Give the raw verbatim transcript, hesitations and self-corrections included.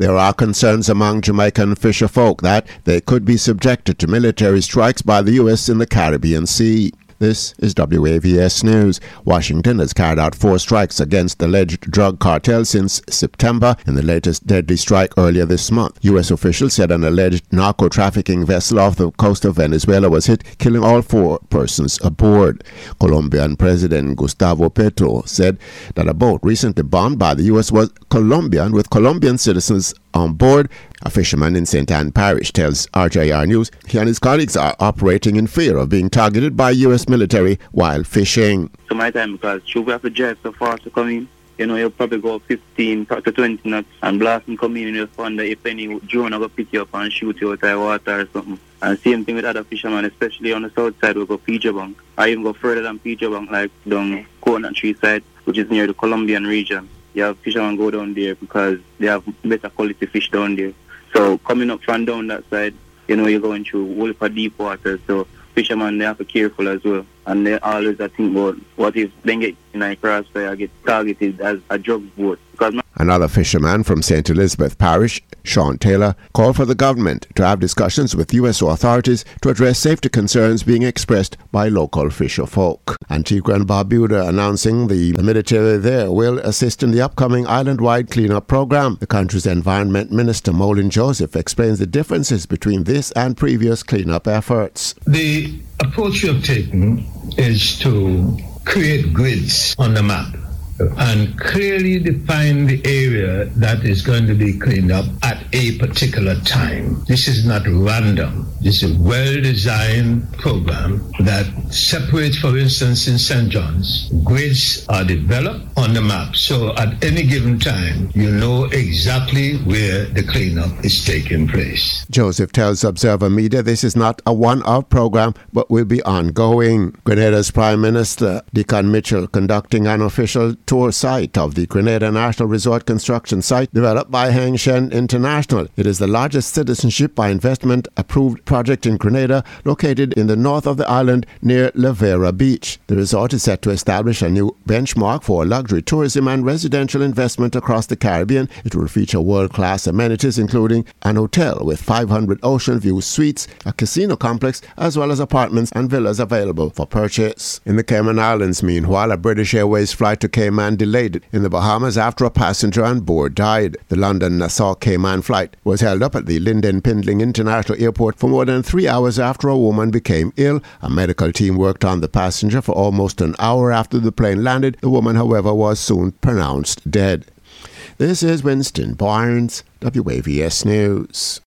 There are concerns among Jamaican fisherfolk that they could be subjected to military strikes by the U S in the Caribbean Sea. This is W A V S News. Washington has carried out four strikes against the alleged drug cartel since September, in the latest deadly strike earlier this month. U S officials said an alleged narco-trafficking vessel off the coast of Venezuela was hit, killing all four persons aboard. Colombian President Gustavo Petro said that a boat recently bombed by the U S was Colombian, with Colombian citizens on board. A fisherman in Saint Ann Parish tells R J R News he and his colleagues are operating in fear of being targeted by U S military while fishing. So my time, because should we have to drive so far to come in? You know, you'll probably go fifteen to twenty knots and blast and come in, and you'll wonder if any drone will pick you up and shoot you out of the water or something. And same thing with other fishermen, especially on the south side, we go Pigeon Bank. I even go further than Pigeon Bank, like down Coconut Tree side, which is near the Colombian region. You have fishermen go down there because they have better quality fish down there. So coming up from down that side, you know, you're going through wolf or deep water. So fishermen, they have to be careful as well. And they always I think about what if they get in a crossfire, get targeted as a drug boat. Because Another fisherman from Saint Elizabeth Parish, Sean Taylor, called for the government to have discussions with U S authorities to address safety concerns being expressed by local fisherfolk. Antigua and Barbuda announcing the military there will assist in the upcoming island-wide cleanup program. The country's Environment Minister, Molin Joseph, explains the differences between this and previous cleanup efforts. The approach we have taken is to create grids on the map and clearly define the area that is going to be cleaned up at a particular time. This is not random. This is a well-designed program that separates, for instance, in Saint John's, grids are developed on the map. So at any given time, you know exactly where the cleanup is taking place. Joseph tells Observer Media this is not a one-off program, but will be ongoing. Grenada's Prime Minister, Dickon Mitchell, conducting an official tour site of the Grenada National Resort construction site developed by Heng Shen International. It is the largest citizenship by investment approved project in Grenada, located in the north of the island near La Vera Beach. The resort is set to establish a new benchmark for luxury tourism and residential investment across the Caribbean. It will feature world-class amenities including an hotel with five hundred ocean view suites, a casino complex, as well as apartments and villas available for purchase. In the Cayman Islands, meanwhile, a British Airways flight to Cayman delayed in the Bahamas after a passenger on board died. The London-Nassau Cayman flight was held up at the Linden Pindling International Airport for more than three hours after a woman became ill. A medical team worked on the passenger for almost an hour after the plane landed. The woman, however, was soon pronounced dead. This is Winston Barnes, W A V S News.